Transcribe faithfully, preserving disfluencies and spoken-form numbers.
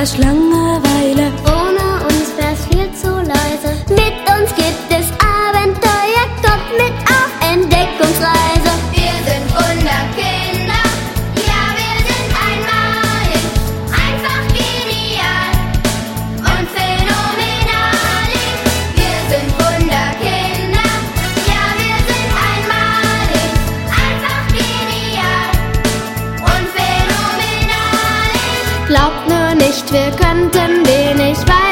herrscht Langeweile. Ohne uns wär's viel zu leise. Mit uns gibt es Abenteuer, kommt mit auf Entdeckungsreise. Wir sind Wunderkinder, ja wir sind einmalig, einfach genial und phänomenalig. Wir sind Wunderkinder, ja wir sind einmalig, einfach genial und phänomenalig. Glaubt nur nicht, wir könnten wenig weiter.